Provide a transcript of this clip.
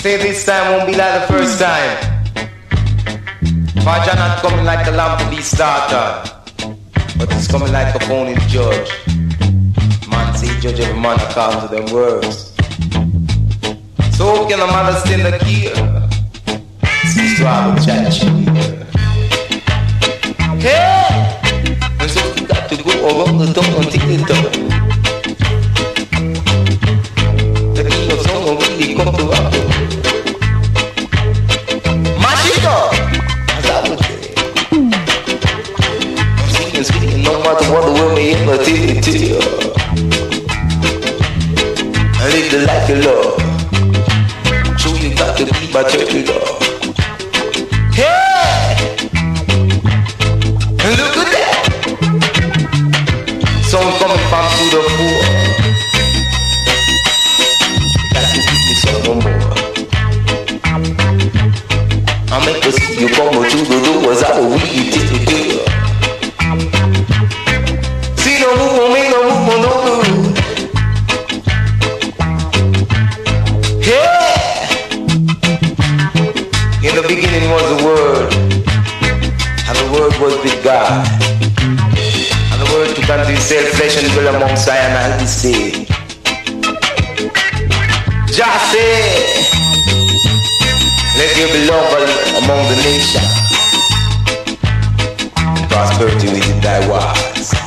Say this time won't be like the first time. Jah not coming like a lamb to be started, but he's coming like a phony judge. Man say judge every man according to them words. So can a mother stand the key? Seems to have a church here. Hey! And so you got to go around the tongue until the tongue. The king of song will really come to rock. Mash it up! As I would say. I'm speaking, no matter what the world may ever tell you. I live the life you love. So you got to be my turkey dog. Hey! Look at that! Someone coming from to the poor. Got to give me some more. I make us see you come to the doors. I will really take the deal. See no move, make no move on the road. Yeah! In the beginning was the Word, and the Word was with God. And the Word took unto himself flesh and dwelt among Zion, and he said, Jah said, let there be love among the nations, and prosperity within thy walls.